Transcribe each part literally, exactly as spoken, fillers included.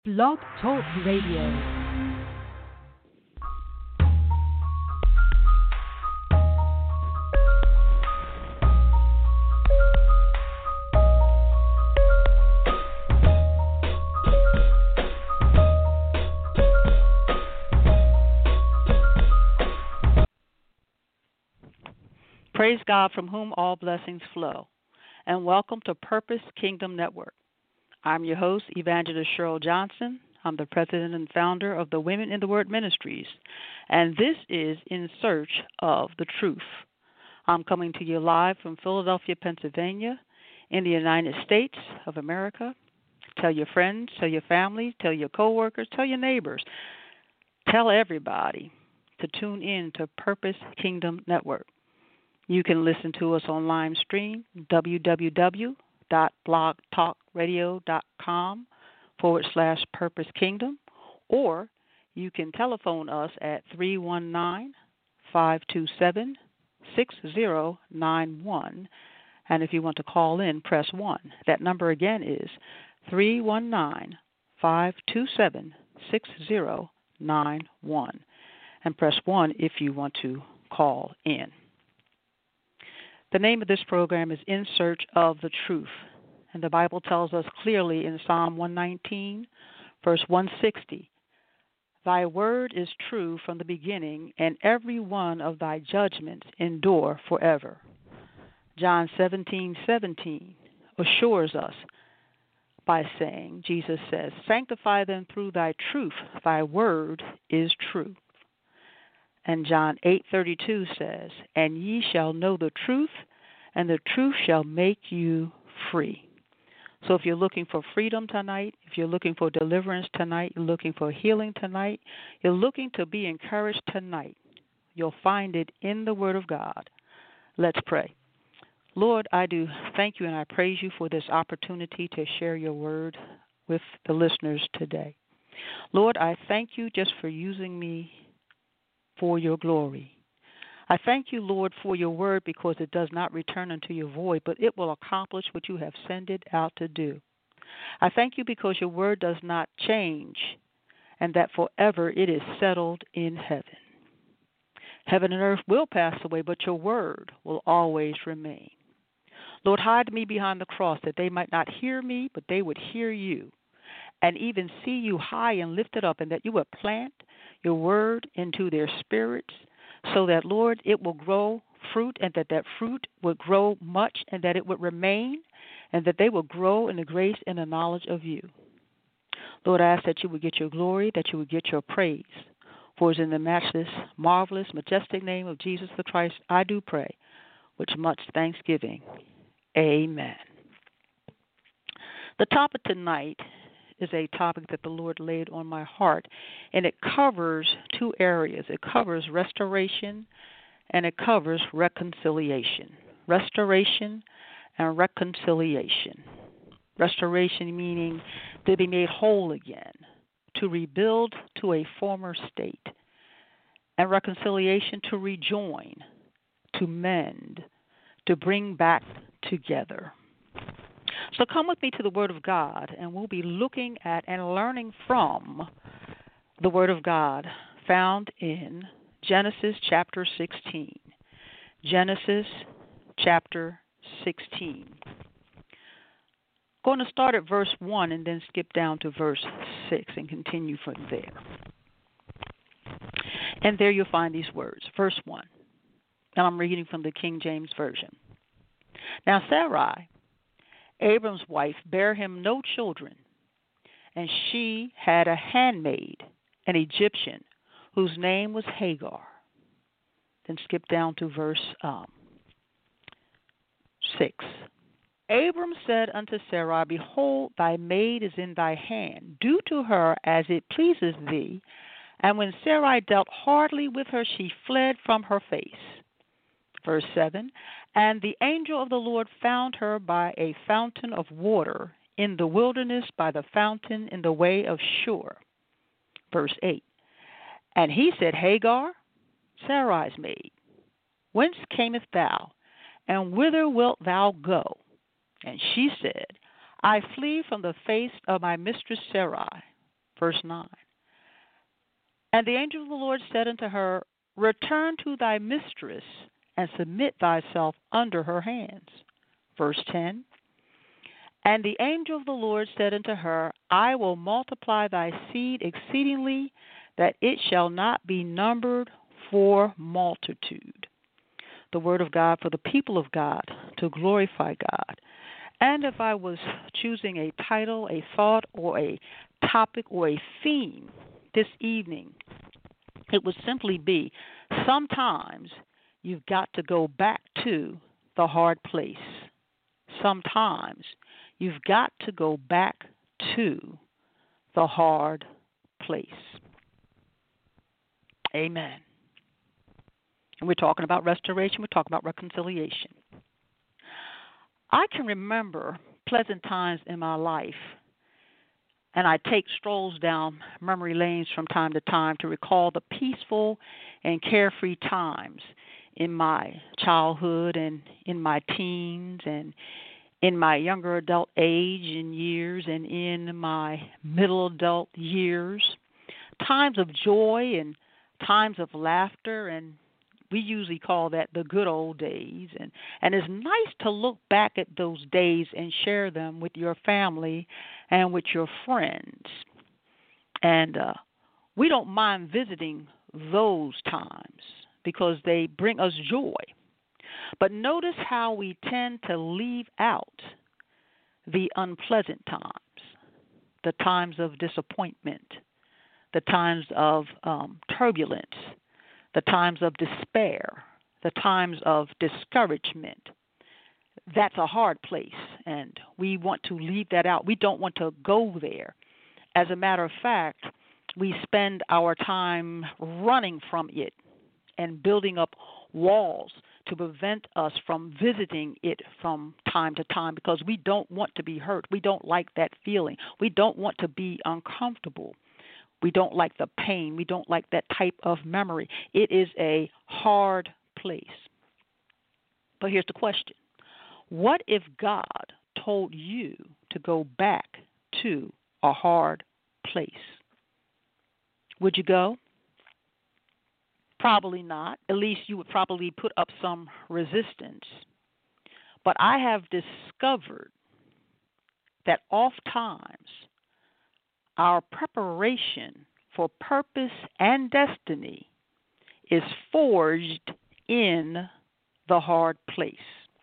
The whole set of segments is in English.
Blog Talk Radio. Praise God, from whom all blessings flow, and welcome to Purpose Kingdom Network. I'm your host, Evangelist Cheryl Johnson. I'm the president and founder of the Women in the Word Ministries, and this is In Search of the Truth. I'm coming to you live from Philadelphia, Pennsylvania, in the United States of America. Tell your friends, tell your family, tell your coworkers, tell your neighbors, tell everybody to tune in to Purpose Kingdom Network. You can listen to us on live stream, www.blogtalkradio.com forward slash Purpose Kingdom, or you can telephone us at three one nine, five two seven, six zero nine one. And if you want to call in, press one. That number again is three one nine, five two seven, six zero nine one. And press one if you want to call in. The name of this program is In Search of the Truth, and the Bible tells us clearly in Psalm one nineteen, verse one sixty, Thy word is true from the beginning, and every one of thy judgments endure forever. John seventeen seventeen assures us by saying, Jesus says, Sanctify them through thy truth, thy word is true. And John eight thirty-two says, And ye shall know the truth, and the truth shall make you free. So if you're looking for freedom tonight, if you're looking for deliverance tonight, you're looking for healing tonight, you're looking to be encouraged tonight, you'll find it in the Word of God. Let's pray. Lord, I do thank you and I praise you for this opportunity to share your word with the listeners today. Lord, I thank you just for using me for your glory. I thank you, Lord, for your word because it does not return unto your void, but it will accomplish what you have sent it out to do. I thank you because your word does not change and that forever it is settled in heaven. Heaven and earth will pass away, but your word will always remain. Lord, hide me behind the cross that they might not hear me, but they would hear you and even see you high and lifted up, and that you would plant your word into their spirits so that, Lord, it will grow fruit, and that that fruit would grow much, and that it would remain, and that they will grow in the grace and the knowledge of you. Lord, I ask that you would get your glory, that you would get your praise. For it is in the matchless, marvelous, majestic name of Jesus the Christ I do pray, with much thanksgiving. Amen. The topic tonight is a topic that the Lord laid on my heart, and it covers two areas. It covers restoration and it covers reconciliation. Restoration and reconciliation. Restoration meaning to be made whole again, to rebuild to a former state, and reconciliation to rejoin, to mend, to bring back together. So come with me to the Word of God, and we'll be looking at and learning from the Word of God found in Genesis chapter sixteen. Genesis chapter sixteen. Going to start at verse one and then skip down to verse six and continue from there. And there you'll find these words. Verse one. And I'm reading from the King James Version. Now Sarai, Abram's wife, bare him no children, and she had a handmaid, an Egyptian, whose name was Hagar. Then skip down to verse um, six. Abram said unto Sarai, Behold, thy maid is in thy hand. Do to her as it pleases thee. And when Sarai dealt hardly with her, she fled from her face. Verse seven, and the angel of the Lord found her by a fountain of water in the wilderness by the fountain in the way of Shur. Verse eight, and he said, Hagar, Sarai's maid, whence camest thou, and whither wilt thou go? And she said, I flee from the face of my mistress Sarai. Verse nine. And the angel of the Lord said unto her, Return to thy mistress, and submit thyself under her hands. Verse ten. And the angel of the Lord said unto her, I will multiply thy seed exceedingly, that it shall not be numbered for multitude. The word of God for the people of God, to glorify God. And if I was choosing a title, a thought, or a topic, or a theme this evening, it would simply be, sometimes you've got to go back to the hard place. Sometimes you've got to go back to the hard place. Amen. And we're talking about restoration. We're talking about reconciliation. I can remember pleasant times in my life, and I take strolls down memory lanes from time to time to recall the peaceful and carefree times in my childhood and in my teens and in my younger adult age and years and in my middle adult years. Times of joy and times of laughter, and we usually call that the good old days. And, and it's nice to look back at those days and share them with your family and with your friends. And uh, we don't mind visiting those times because they bring us joy. But notice how we tend to leave out the unpleasant times, the times of disappointment, the times of um, turbulence, the times of despair, the times of discouragement. That's a hard place, and we want to leave that out. We don't want to go there. As a matter of fact, we spend our time running from it and building up walls to prevent us from visiting it from time to time because we don't want to be hurt. We don't like that feeling. We don't want to be uncomfortable. We don't like the pain. We don't like that type of memory. It is a hard place. But here's the question. What if God told you to go back to a hard place? Would you go? Probably not. At least you would probably put up some resistance. But I have discovered that oftentimes our preparation for purpose and destiny is forged in the hard place.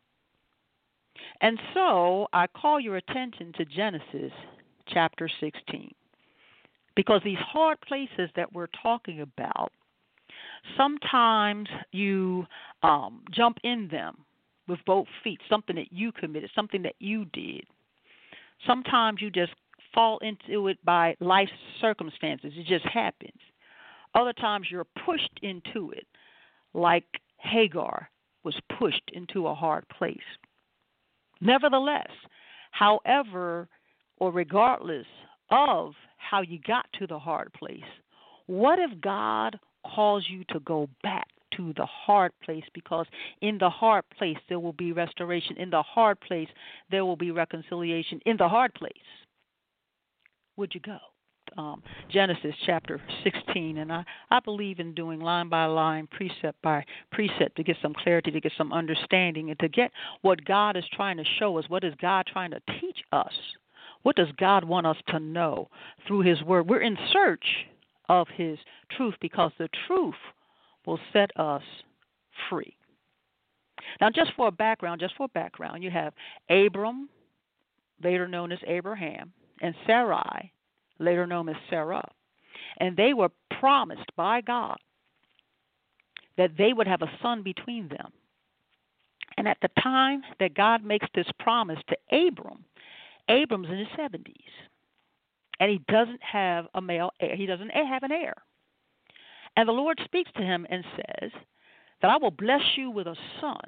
And so I call your attention to Genesis chapter sixteen, because these hard places that we're talking about, sometimes you um, jump in them with both feet, something that you committed, something that you did. Sometimes you just fall into it by life circumstances. It just happens. Other times you're pushed into it, like Hagar was pushed into a hard place. Nevertheless, however, or regardless of how you got to the hard place, what if God calls you to go back to the hard place? Because in the hard place there will be restoration. In the hard place there will be reconciliation. In the hard place, would you go? Um, Genesis chapter sixteen, and I, I believe in doing line by line, precept by precept, to get some clarity, to get some understanding, and to get what God is trying to show us. What is God trying to teach us? What does God want us to know through His Word? We're in search of His truth because the truth will set us free. Now, just for a background, just for a background, you have Abram, later known as Abraham, and Sarai, later known as Sarah. And they were promised by God that they would have a son between them. And at the time that God makes this promise to Abram, Abram's in his seventies. And he doesn't have a male heir. He doesn't have an heir. And the Lord speaks to him and says that I will bless you with a son,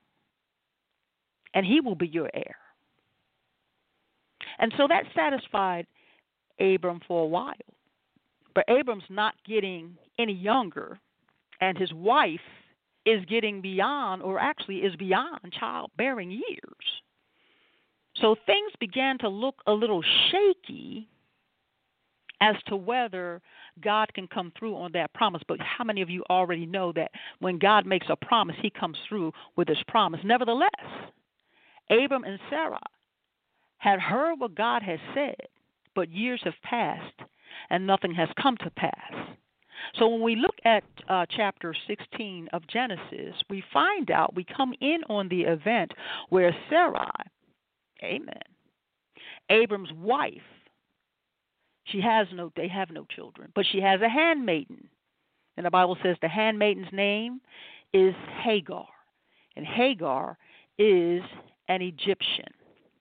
and he will be your heir. And so that satisfied Abram for a while. But Abram's not getting any younger, and his wife is getting beyond, or actually is beyond, childbearing years. So things began to look a little shaky as to whether God can come through on that promise. But how many of you already know that when God makes a promise, he comes through with his promise? Nevertheless, Abram and Sarai had heard what God had said, but years have passed and nothing has come to pass. So when we look at uh, chapter sixteen of Genesis, we find out, we come in on the event where Sarai, amen, Abram's wife, she has no, they have no children, but she has a handmaiden. And the Bible says the handmaiden's name is Hagar. And Hagar is an Egyptian.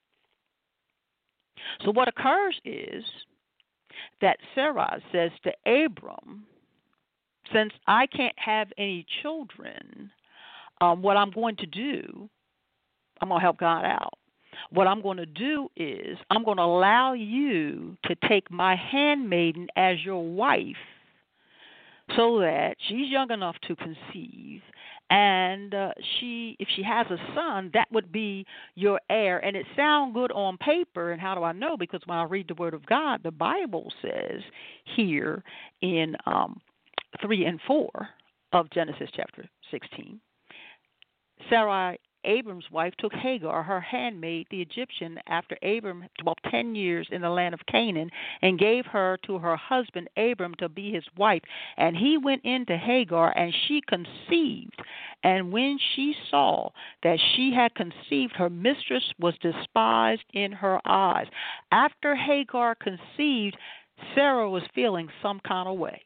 So what occurs is that Sarai says to Abram, since I can't have any children, um, what I'm going to do, I'm going to help God out. What I'm going to do is I'm going to allow you to take my handmaiden as your wife so that she's young enough to conceive, and uh, she, if she has a son, that would be your heir. And it sounds good on paper, and how do I know? Because when I read the Word of God, the Bible says here in um, three and four of Genesis chapter sixteen, Sarai, Abram's wife, took Hagar, her handmaid, the Egyptian, after Abram dwelt ten years in the land of Canaan, and gave her to her husband Abram to be his wife. And he went in to Hagar, and she conceived. And when she saw that she had conceived, her mistress was despised in her eyes. After Hagar conceived, Sarah was feeling some kind of way.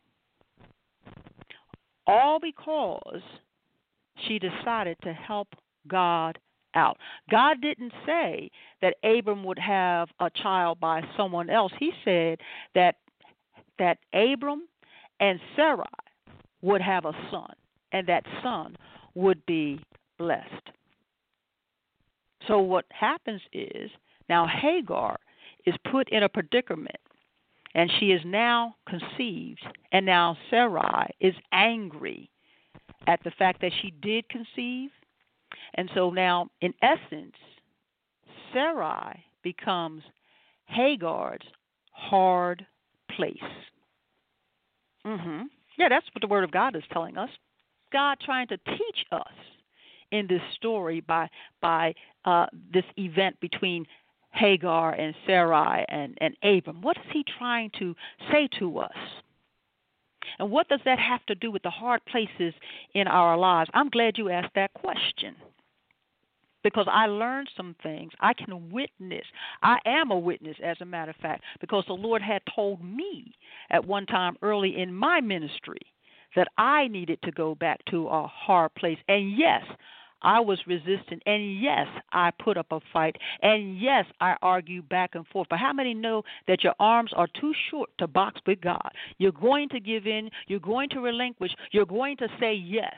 All because she decided to help God out. God didn't say that Abram would have a child by someone else. He said that that Abram and Sarai would have a son, and that son would be blessed. So what happens is, now Hagar is put in a predicament, and she is now conceived, and now Sarai is angry at the fact that she did conceive. And so now, in essence, Sarai becomes Hagar's hard place. Mm-hmm. Yeah, that's what the Word of God is telling us. God trying to teach us in this story by by uh, this event between Hagar and Sarai and, and Abram. What is he trying to say to us? And what does that have to do with the hard places in our lives? I'm glad you asked that question, because I learned some things. I can witness. I am a witness, as a matter of fact, because the Lord had told me at one time early in my ministry that I needed to go back to a hard place. And yes, I was resistant. And yes, I put up a fight. And yes, I argued back and forth. But how many know that your arms are too short to box with God? You're going to give in. You're going to relinquish. You're going to say yes.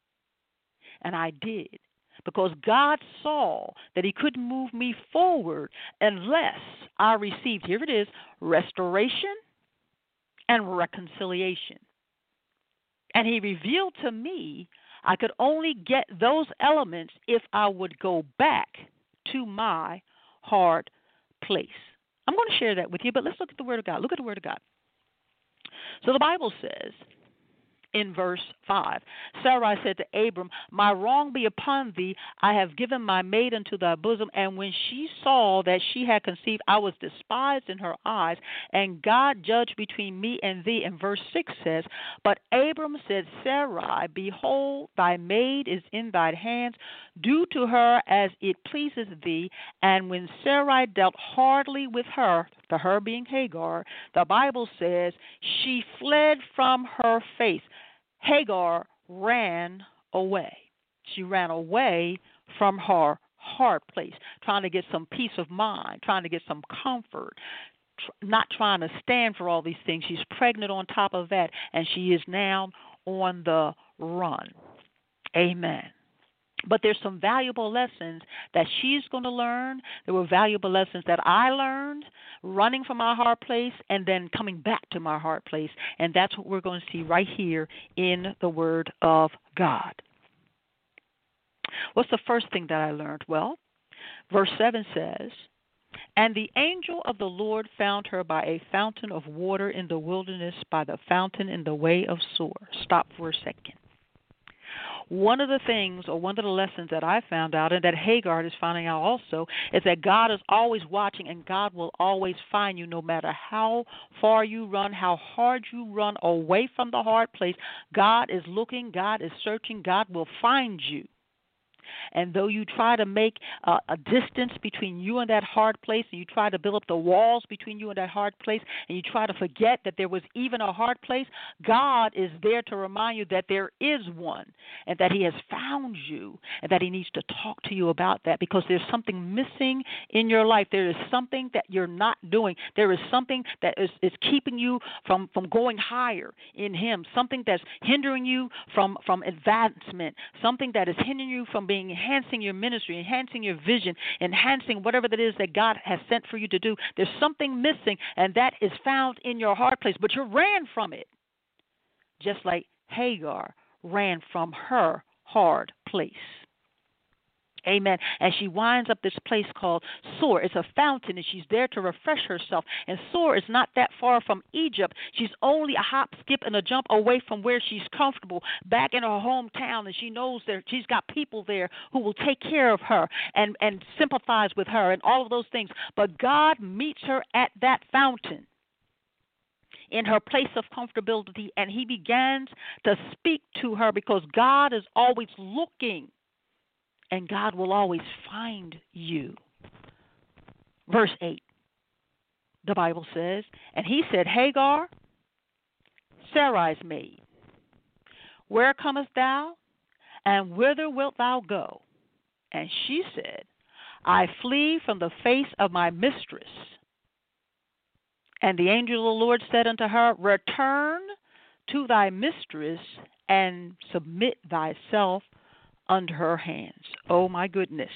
And I did. Because God saw that he couldn't move me forward unless I received, here it is, restoration and reconciliation. And he revealed to me I could only get those elements if I would go back to my hard place. I'm going to share that with you, but let's look at the Word of God. Look at the Word of God. So the Bible says, in verse five, Sarai said to Abram, my wrong be upon thee. I have given my maid unto thy bosom. And when she saw that she had conceived, I was despised in her eyes, and God judged between me and thee. And verse six says, but Abram said, Sarai, behold, thy maid is in thine hands. Do to her as it pleases thee. And when Sarai dealt hardly with her, the her being Hagar, the Bible says, she fled from her face. Hagar ran away. She ran away from her hard place, trying to get some peace of mind, trying to get some comfort, tr- not trying to stand for all these things. She's pregnant on top of that, and she is now on the run. Amen. But there's some valuable lessons that she's going to learn. There were valuable lessons that I learned running from my hard place and then coming back to my hard place. And that's what we're going to see right here in the Word of God. What's the first thing that I learned? Well, verse seven says, And the angel of the Lord found her by a fountain of water in the wilderness, by the fountain in the way of Shur. Stop for a second. One of the things, or one of the lessons that I found out, and that Hagar is finding out also, is that God is always watching, and God will always find you no matter how far you run, how hard you run away from the hard place. God is looking, God is searching, God will find you. And though you try to make uh, a distance between you and that hard place, and you try to build up the walls between you and that hard place, and you try to forget that there was even a hard place, God is there to remind you that there is one, and that he has found you, and that he needs to talk to you about that, because there's something missing in your life. There is something that you're not doing. There is something that is, is keeping you from, from going higher in him, something that's hindering you from, from advancement, something that is hindering you from being enhancing your ministry, enhancing your vision, enhancing whatever that is that God has sent for you to do. There's something missing, and that is found in your hard place, but you ran from it, just like Hagar ran from her hard place. Amen. And she winds up this place called Shur. It's a fountain, and she's there to refresh herself. And Shur is not that far from Egypt. She's only a hop, skip, and a jump away from where she's comfortable, back in her hometown, and she knows that she's got people there who will take care of her and, and sympathize with her and all of those things. But God meets her at that fountain, in her place of comfortability, and he begins to speak to her, because God is always looking. And God will always find you. Verse eight, the Bible says, and he said, Hagar, Sarai's maid, where comest thou, and whither wilt thou go? And she said, I flee from the face of my mistress. And the angel of the Lord said unto her, return to thy mistress, and submit thyself under her hands. Oh, my goodness.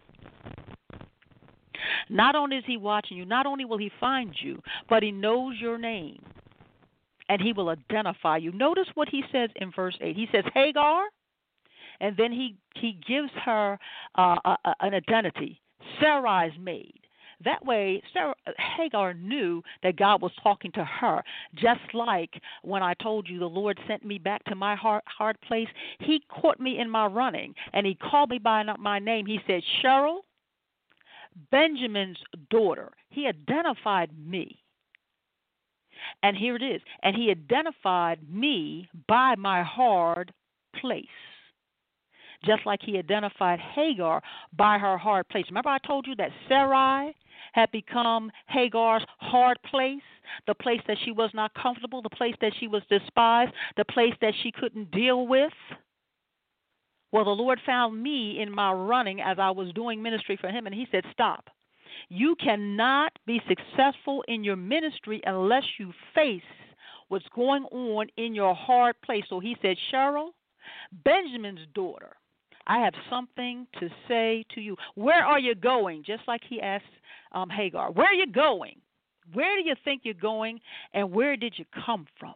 Not only is he watching you, not only will he find you, but he knows your name, and he will identify you. Notice what he says in verse eight. He says, Hagar, and then he, he gives her uh, a, a, an identity, Sarai's maid. That way, Sarah, Hagar knew that God was talking to her, just like when I told you the Lord sent me back to my hard, hard place. He caught me in my running, and he called me by my name. He said, Cheryl, Benjamin's daughter. He identified me. And here it is. And he identified me by my hard place, just like he identified Hagar by her hard place. Remember I told you that Sarai had become Hagar's hard place, the place that she was not comfortable, the place that she was despised, the place that she couldn't deal with? Well, the Lord found me in my running as I was doing ministry for him, and he said, stop. You cannot be successful in your ministry unless you face what's going on in your hard place. So he said, Cheryl, Benjamin's daughter, I have something to say to you. Where are you going? Just like he asked um, Hagar. Where are you going? Where do you think you're going, and where did you come from?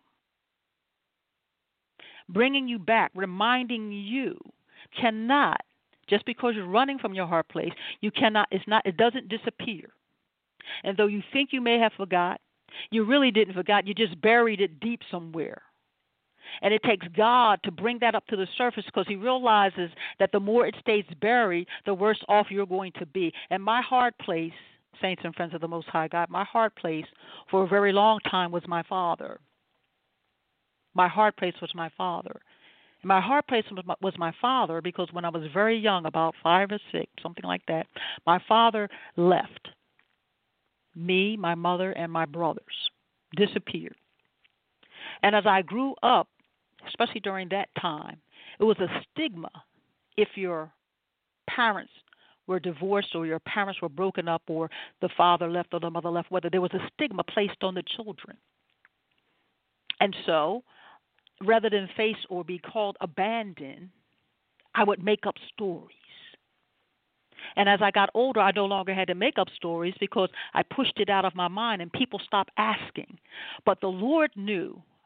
Bringing you back, reminding you, cannot, just because you're running from your hard place, you cannot, it's not, it doesn't disappear. And though you think you may have forgot, you really didn't forget. You just buried it deep somewhere. And it takes God to bring that up to the surface, because he realizes that the more it stays buried, the worse off you're going to be. And my hard place, saints and friends of the Most High God, my hard place for a very long time was my father. My hard place was my father. And my hard place was my, was my father because when I was very young, about five or six, something like that, my father left. Me, my mother, and my brothers disappeared. And as I grew up, especially during that time, it was a stigma if your parents were divorced or your parents were broken up or the father left or the mother left, whether there was a stigma placed on the children. And so, rather than face or be called abandoned, I would make up stories. And as I got older, I no longer had to make up stories because I pushed it out of my mind and people stopped asking. But the Lord knew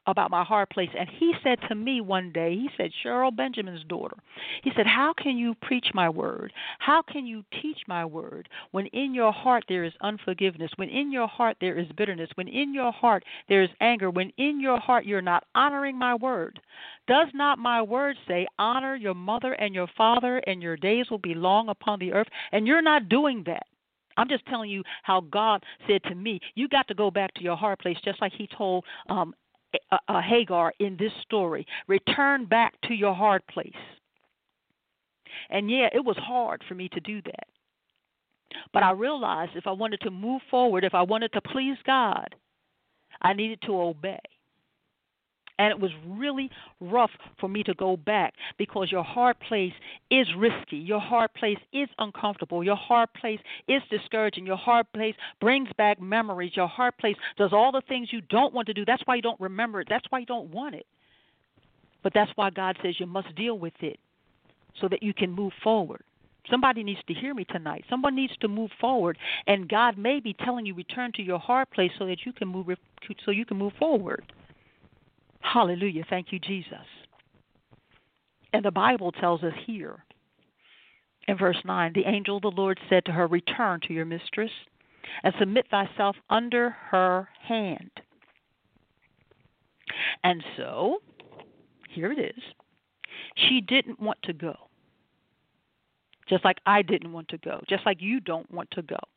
about my hard place. And he said to me one day, he said, Cheryl, Benjamin's daughter, he said, how can you preach my word? How can you teach my word when in your heart there is unforgiveness, when in your heart there is bitterness, when in your heart there is anger, when in your heart you're not honoring my word? Does not my word say, honor your mother and your father, and your days will be long upon the earth? And you're not doing that. I'm just telling you how God said to me, you got to go back to your hard place, just like he told um, uh, uh, Hagar in this story. Return back to your hard place. And, yeah, it was hard for me to do that. But I realized if I wanted to move forward, if I wanted to please God, I needed to obey. And it was really rough for me to go back because your hard place is risky. Your hard place is uncomfortable. Your hard place is discouraging. Your hard place brings back memories. Your hard place does all the things you don't want to do. That's why you don't remember it. That's why you don't want it. But that's why God says you must deal with it so that you can move forward. Somebody needs to hear me tonight. Someone needs to move forward, and God may be telling you return to your hard place so that you can move so you can move forward. Hallelujah. Thank you, Jesus. And the Bible tells us here in verse nine, the angel of the Lord said to her, return to your mistress and submit thyself under her hand. And so, here it is. She didn't want to go. Just like I didn't want to go. Just like you don't want to go.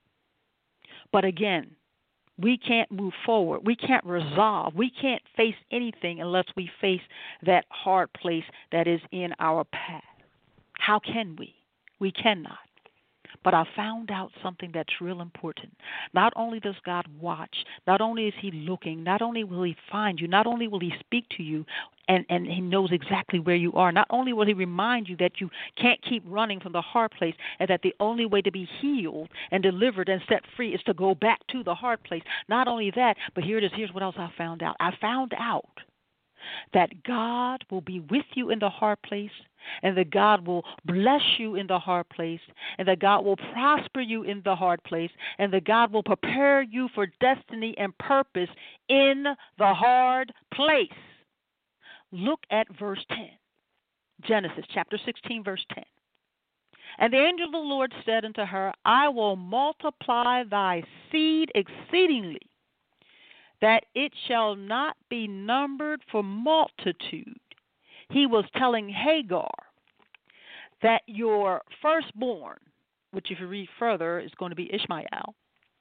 But again, we can't move forward. We can't resolve. We can't face anything unless we face that hard place that is in our path. How can we? We cannot. But I found out something that's real important. Not only does God watch, not only is he looking, not only will he find you, not only will he speak to you, and, and he knows exactly where you are, not only will he remind you that you can't keep running from the hard place and that the only way to be healed and delivered and set free is to go back to the hard place. Not only that, but here it is. Here's what else I found out. I found out that God will be with you in the hard place, and that God will bless you in the hard place, and that God will prosper you in the hard place, and that God will prepare you for destiny and purpose in the hard place. Look at verse ten. Genesis chapter sixteen, verse ten. And the angel of the Lord said unto her, I will multiply thy seed exceedingly, that it shall not be numbered for multitude. He was telling Hagar that your firstborn, which if you read further is going to be Ishmael,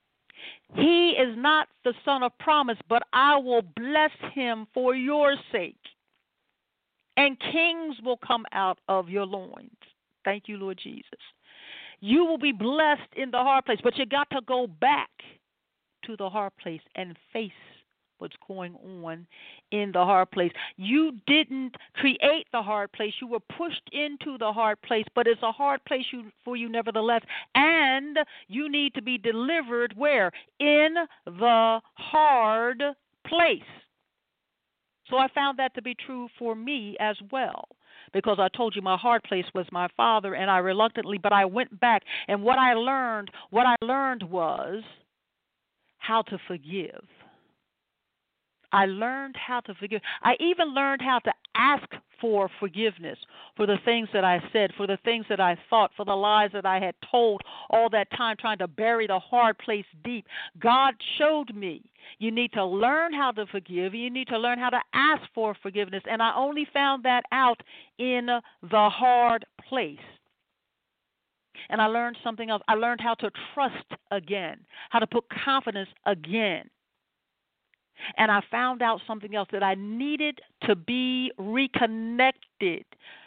he is not the son of promise, but I will bless him for your sake. And kings will come out of your loins. Thank you, Lord Jesus. You will be blessed in the hard place, but you got to go back to the hard place and face what's going on in the hard place. You didn't create the hard place. You were pushed into the hard place, but it's a hard place you, for you nevertheless. And you need to be delivered where? In the hard place. So I found that to be true for me as well, because I told you my hard place was my father, and I reluctantly, but I went back, and what I learned, what I learned was how to forgive. I learned how to forgive. I even learned how to ask for forgiveness for the things that I said, for the things that I thought, for the lies that I had told all that time trying to bury the hard place deep. God showed me you need to learn how to forgive. You need to learn how to ask for forgiveness. And I only found that out in the hard place. And I learned something else. I learned how to trust again, how to put confidence again. And I found out something else, that I needed to be reconnected,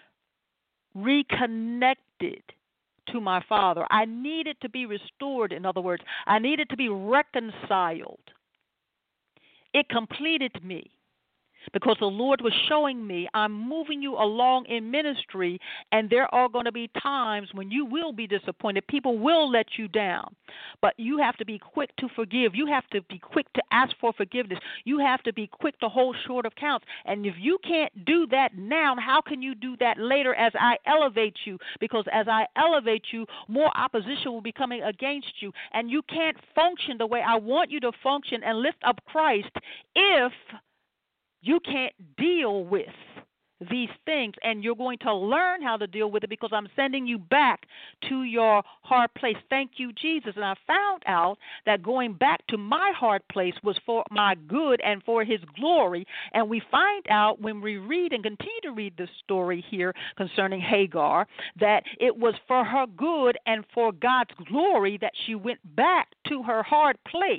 reconnected to my Father. I needed to be restored, in other words. I needed to be reconciled. It completed me, because the Lord was showing me, I'm moving you along in ministry, and there are going to be times when you will be disappointed. People will let you down, but you have to be quick to forgive. You have to be quick to ask for forgiveness. You have to be quick to hold short of counts. And if you can't do that now, how can you do that later as I elevate you? Because as I elevate you, more opposition will be coming against you, and you can't function the way I want you to function and lift up Christ if You can't deal with these things, and you're going to learn how to deal with it because I'm sending you back to your hard place. Thank you, Jesus. And I found out that going back to my hard place was for my good and for his glory. And we find out when we read and continue to read the story here concerning Hagar that it was for her good and for God's glory that she went back to her hard place.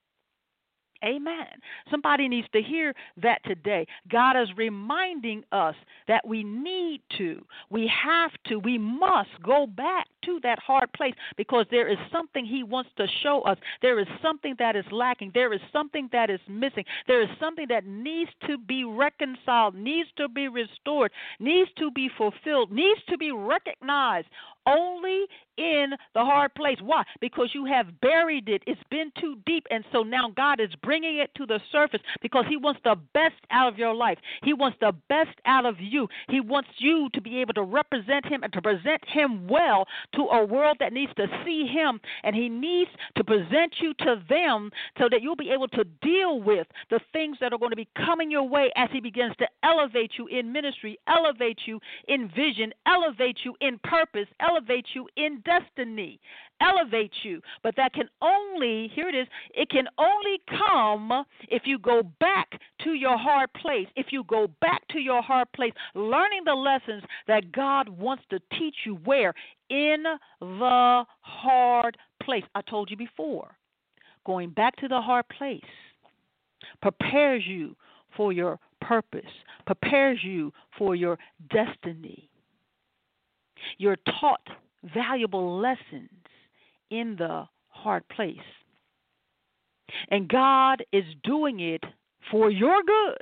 Amen. Somebody needs to hear that today. God is reminding us that we need to, we have to, we must go back to that hard place because there is something he wants to show us. There is something that is lacking. There is something that is missing. There is something that needs to be reconciled, needs to be restored, needs to be fulfilled, needs to be recognized. Only in the hard place. Why? Because you have buried it. It's been too deep, and so now God is bringing it to the surface because he wants the best out of your life. He wants the best out of you. He wants you to be able to represent him and to present him well to a world that needs to see him, and he needs to present you to them so that you'll be able to deal with the things that are going to be coming your way as he begins to elevate you in ministry, elevate you in vision, elevate you in purpose, elevate you in destiny, elevate you. But that can only, here it is, it can only come if you go back to your hard place, if you go back to your hard place, learning the lessons that God wants to teach you where? In the hard place. I told you before, going back to the hard place prepares you for your purpose, prepares you for your destiny. You're taught valuable lessons in the hard place. And God is doing it for your good,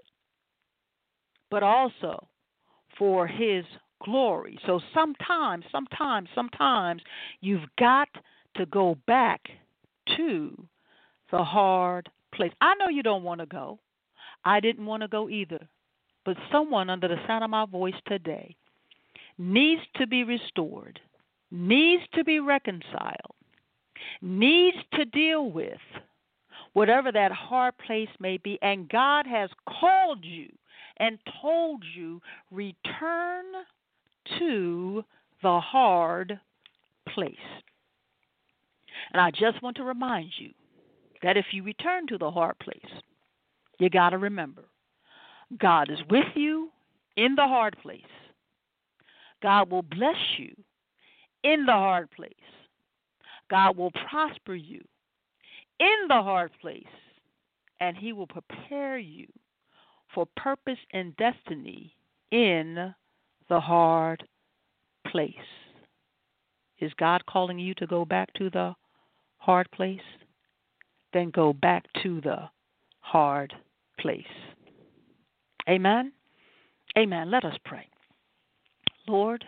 but also for his glory. So sometimes, sometimes, sometimes you've got to go back to the hard place. I know you don't want to go. I didn't want to go either. But someone under the sound of my voice today needs to be restored, needs to be reconciled, needs to deal with whatever that hard place may be. And God has called you and told you, return to the hard place. And I just want to remind you that if you return to the hard place, you got to remember, God is with you in the hard place. God will bless you in the hard place. God will prosper you in the hard place, and he will prepare you for purpose and destiny in the hard place. Is God calling you to go back to the hard place? Then go back to the hard place. Amen? Amen. Let us pray. Lord,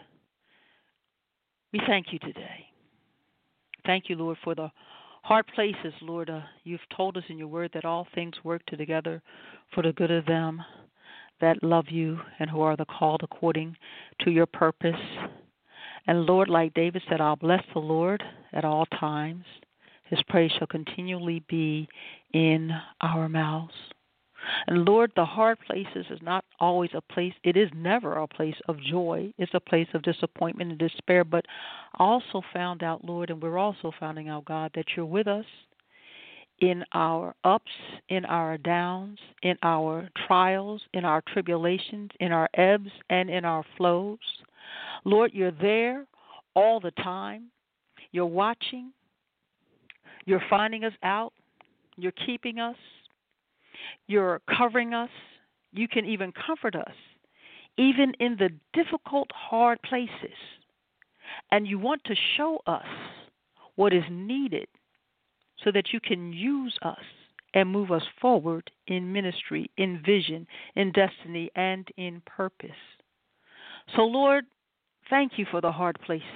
we thank you today. Thank you, Lord, for the hard places, Lord. Uh, you've told us in your word that all things work together for the good of them that love you and who are the called according to your purpose. And Lord, like David said, I'll bless the Lord at all times. His praise shall continually be in our mouths. And Lord, the hard places is not always a place, it is never a place of joy. It's a place of disappointment and despair. But I also found out, Lord, and we're also finding out, God, that you're with us in our ups, in our downs, in our trials, in our tribulations, in our ebbs, and in our flows. Lord, you're there all the time. You're watching. You're finding us out. You're keeping us. You're covering us. You can even comfort us, even in the difficult, hard places. And you want to show us what is needed so that you can use us and move us forward in ministry, in vision, in destiny, and in purpose. So, Lord, thank you for the hard places,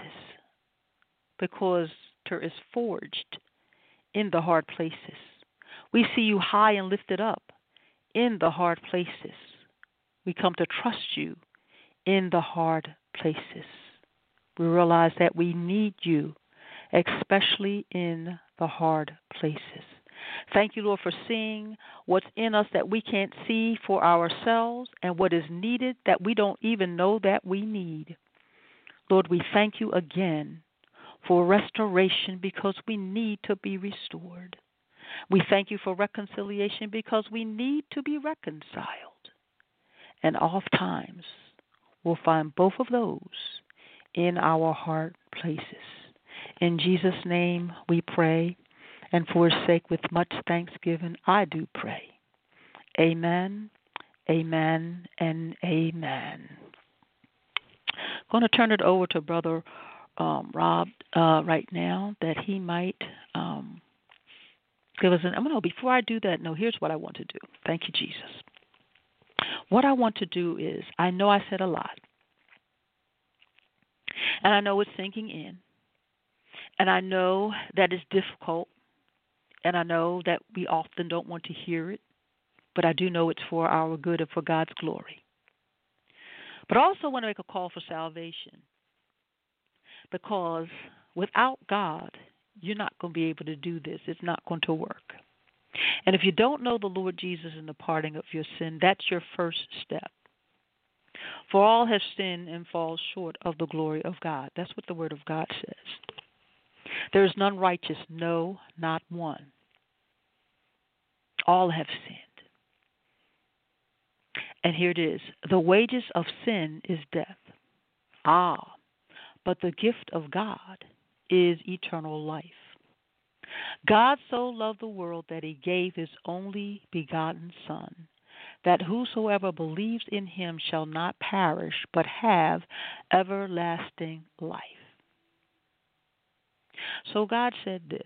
because there is forged in the hard places. We see you high and lifted up in the hard places. We come to trust you in the hard places. We realize that we need you, especially in the hard places. Thank you, Lord, for seeing what's in us that we can't see for ourselves and what is needed that we don't even know that we need. Lord, we thank you again for restoration because we need to be restored. We thank you for reconciliation because we need to be reconciled. And oftentimes, we'll find both of those in our heart places. In Jesus' name we pray, and for his sake, with much thanksgiving, I do pray. Amen, amen, and amen. I'm going to turn it over to Brother um, Rob uh, right now that he might um, give us an. I'm no, before I do that, no, here's what I want to do. Thank you, Jesus. What I want to do is, I know I said a lot, and I know it's sinking in, and I know that it's difficult, and I know that we often don't want to hear it, but I do know it's for our good and for God's glory. But I also want to make a call for salvation, because without God, you're not going to be able to do this. It's not going to work. And if you don't know the Lord Jesus and the parting of your sin, that's your first step. For all have sinned and fall short of the glory of God. That's what the Word of God says. There is none righteous, no, not one. All have sinned. And here it is. The wages of sin is death. Ah, but the gift of God is eternal life. God so loved the world that he gave his only begotten Son, that whosoever believes in him shall not perish, but have everlasting life. So God said this: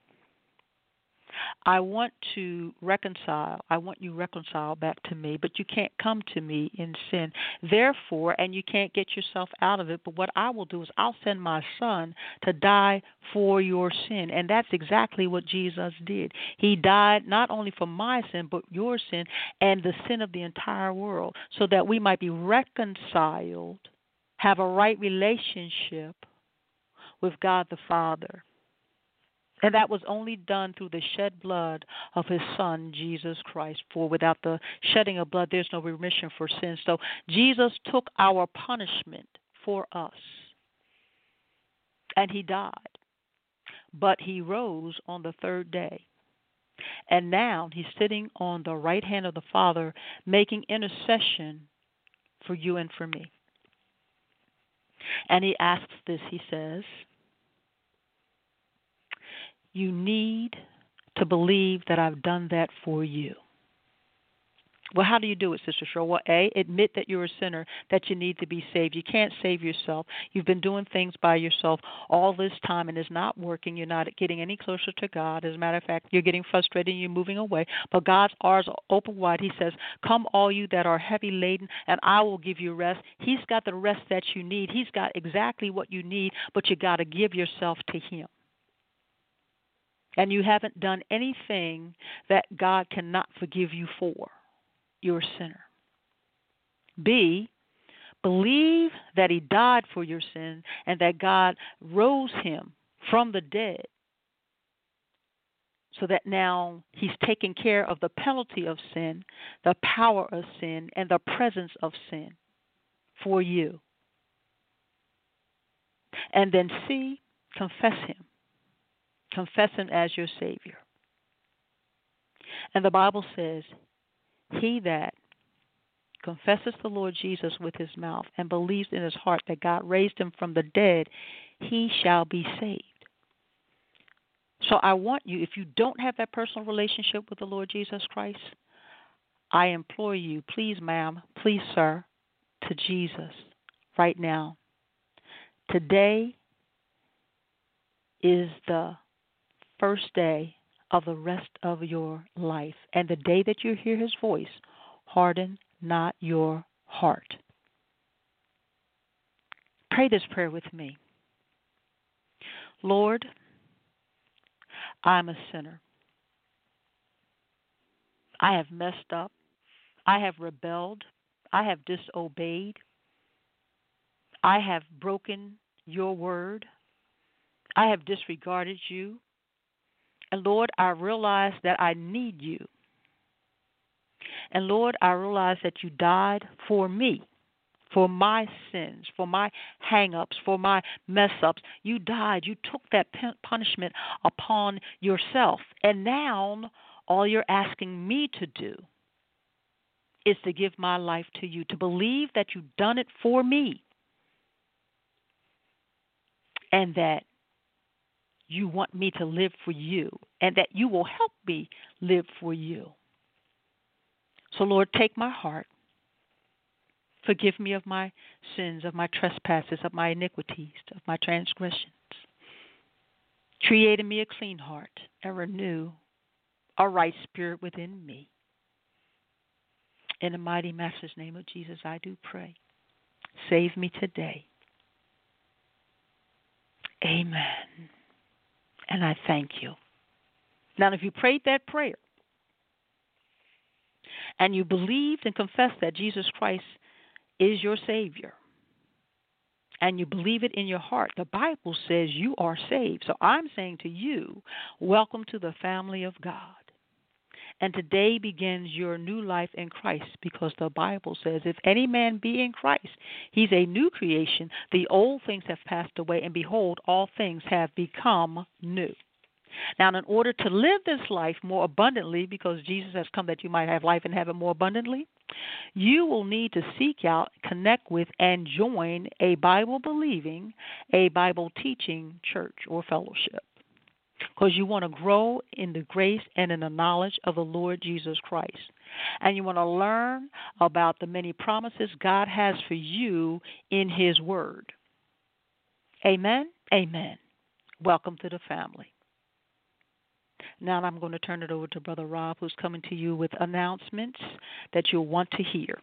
I want to reconcile. I want you reconciled back to me, but you can't come to me in sin. Therefore, and you can't get yourself out of it, but what I will do is I'll send my Son to die for your sin. And that's exactly what Jesus did. He died not only for my sin, but your sin and the sin of the entire world, so that we might be reconciled, have a right relationship with God the Father. And that was only done through the shed blood of his Son, Jesus Christ. For without the shedding of blood, there's no remission for sin. So Jesus took our punishment for us, and he died. But he rose on the third day. And now he's sitting on the right hand of the Father, making intercession for you and for me. And he asks this, he says, you need to believe that I've done that for you. Well, how do you do it, Sister Cheryl? Well, A, admit that you're a sinner, that you need to be saved. You can't save yourself. You've been doing things by yourself all this time, and it's not working. You're not getting any closer to God. As a matter of fact, you're getting frustrated and you're moving away. But God's arms are open wide. He says, come all you that are heavy laden, and I will give you rest. He's got the rest that you need. He's got exactly what you need, but you got to give yourself to him. And you haven't done anything that God cannot forgive you for. You're a sinner. B, believe that he died for your sin and that God rose him from the dead, so that now he's taking care of the penalty of sin, the power of sin, and the presence of sin for you. And then C, confess him. Confess him as your Savior. And the Bible says, he that confesses the Lord Jesus with his mouth and believes in his heart that God raised him from the dead, he shall be saved. So I want you, if you don't have that personal relationship with the Lord Jesus Christ, I implore you, please, ma'am, please, sir, to Jesus right now. Today is the first day of the rest of your life. And the day that you hear his voice, harden not your heart. Pray this prayer with me. Lord, I'm a sinner. I have messed up. I have rebelled. I have disobeyed. I have broken your word. I have disregarded you. And Lord, I realize that I need you. And Lord, I realize that you died for me, for my sins, for my hang-ups, for my mess-ups. You died. You took that punishment upon yourself. And now all you're asking me to do is to give my life to you, to believe that you've done it for me and that you want me to live for you and that you will help me live for you. So, Lord, take my heart. Forgive me of my sins, of my trespasses, of my iniquities, of my transgressions. Create in me a clean heart and renew a right spirit within me. In the mighty Master's name of Jesus, I do pray. Save me today. Amen. And I thank you. Now, if you prayed that prayer and you believed and confessed that Jesus Christ is your Savior, and you believe it in your heart, the Bible says you are saved. So I'm saying to you, welcome to the family of God. And today begins your new life in Christ, because the Bible says, if any man be in Christ, he's a new creation. The old things have passed away, and behold, all things have become new. Now, in order to live this life more abundantly, because Jesus has come that you might have life and have it more abundantly, you will need to seek out, connect with, and join a Bible-believing, a Bible-teaching church or fellowship, because you want to grow in the grace and in the knowledge of the Lord Jesus Christ. And you want to learn about the many promises God has for you in His Word. Amen? Amen. Welcome to the family. Now I'm going to turn it over to Brother Rob, who's coming to you with announcements that you'll want to hear.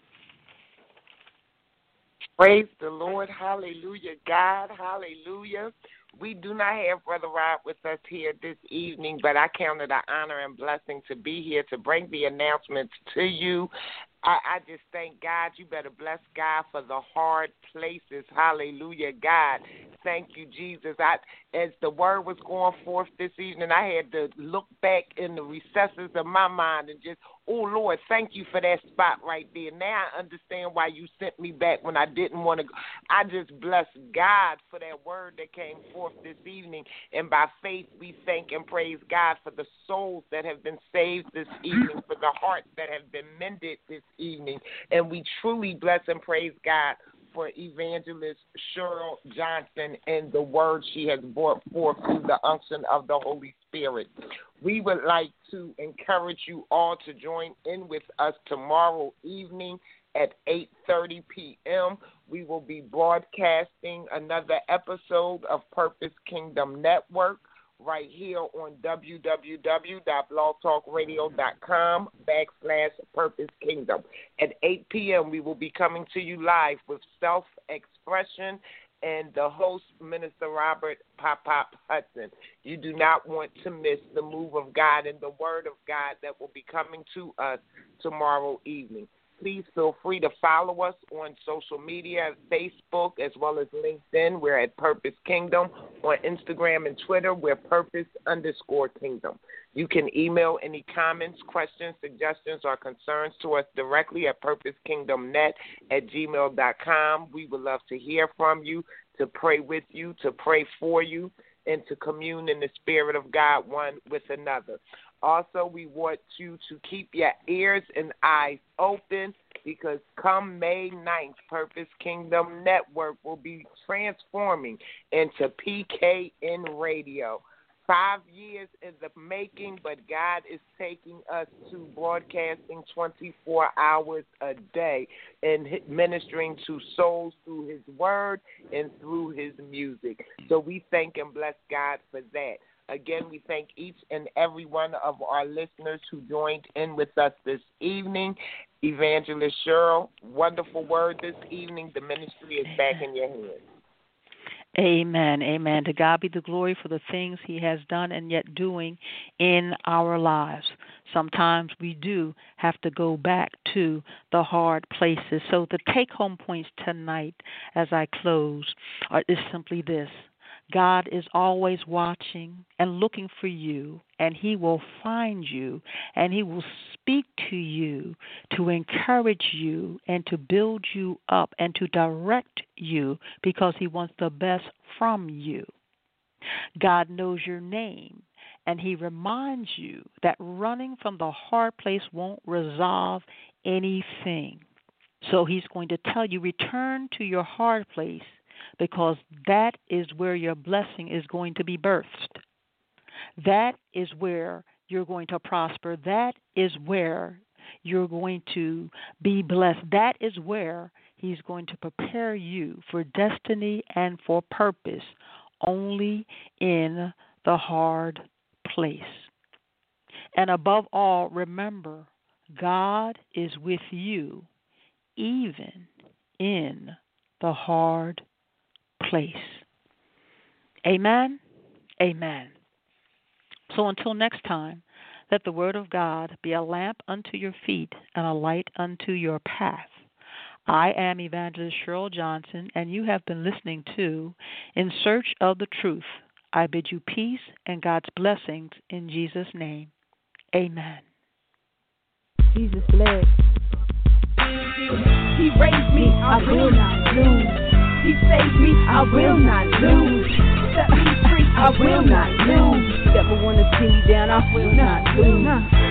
Praise the Lord. Hallelujah, God. Hallelujah. We do not have Brother Rob with us here this evening, but I count it an honor and blessing to be here to bring the announcements to you. I, I just thank God. You better bless God for the hard places. Hallelujah, God. Thank you, Jesus. I, as the word was going forth this evening, I had to look back in the recesses of my mind and just, oh, Lord, thank you for that spot right there. Now I understand why you sent me back when I didn't want to go. I just bless God for that word that came forth this evening. And by faith, we thank and praise God for the souls that have been saved this evening, for the hearts that have been mended this evening. And we truly bless and praise God for Evangelist Cheryl Johnson and the word she has brought forth through the unction of the Holy Spirit. We would like to encourage you all to join in with us tomorrow evening at eight thirty p.m. We will be broadcasting another episode of Purpose Kingdom Network right here on www.blogtalkradio.com backslash Purpose Kingdom. At eight p.m. we will be coming to you live with Self-Expression and the host, Minister Robert Pop-Pop Hudson. You do not want to miss the move of God and the word of God that will be coming to us tomorrow evening. Please feel free to follow us on social media, Facebook, as well as LinkedIn. We're at Purpose Kingdom. On Instagram and Twitter, we're Purpose underscore Kingdom. You can email any comments, questions, suggestions, or concerns to us directly at purposekingdomnet at gmail dot com. We would love to hear from you, to pray with you, to pray for you, and to commune in the Spirit of God one with another. Also, we want you to keep your ears and eyes open, because come May ninth, Purpose Kingdom Network will be transforming into P K N Radio. Five years in the making, but God is taking us to broadcasting twenty-four hours a day and ministering to souls through His Word and through His music. So we thank and bless God for that. Again, we thank each and every one of our listeners who joined in with us this evening. Evangelist Cheryl, wonderful word this evening. The ministry is back in your hands. Amen. Amen. To God be the glory for the things He has done and yet doing in our lives. Sometimes we do have to go back to the hard places. So the take-home points tonight as I close are, is simply this. God is always watching and looking for you, and He will find you, and He will speak to you to encourage you and to build you up and to direct you because He wants the best from you. God knows your name, and He reminds you that running from the hard place won't resolve anything. So He's going to tell you, return to your hard place, because that is where your blessing is going to be birthed. That is where you're going to prosper. That is where you're going to be blessed. That is where He's going to prepare you for destiny and for purpose, only in the hard place. And above all, remember, God is with you even in the hard place. Amen? Amen. So until next time, let the word of God be a lamp unto your feet and a light unto your path. I am Evangelist Cheryl Johnson, and you have been listening to In Search of the Truth. I bid you peace and God's blessings in Jesus' name. Amen. Jesus bless. He raised me, I will not lose. He saved me, I will not lose. Set me free, I will not lose. Never wanna see me down, I will not lose.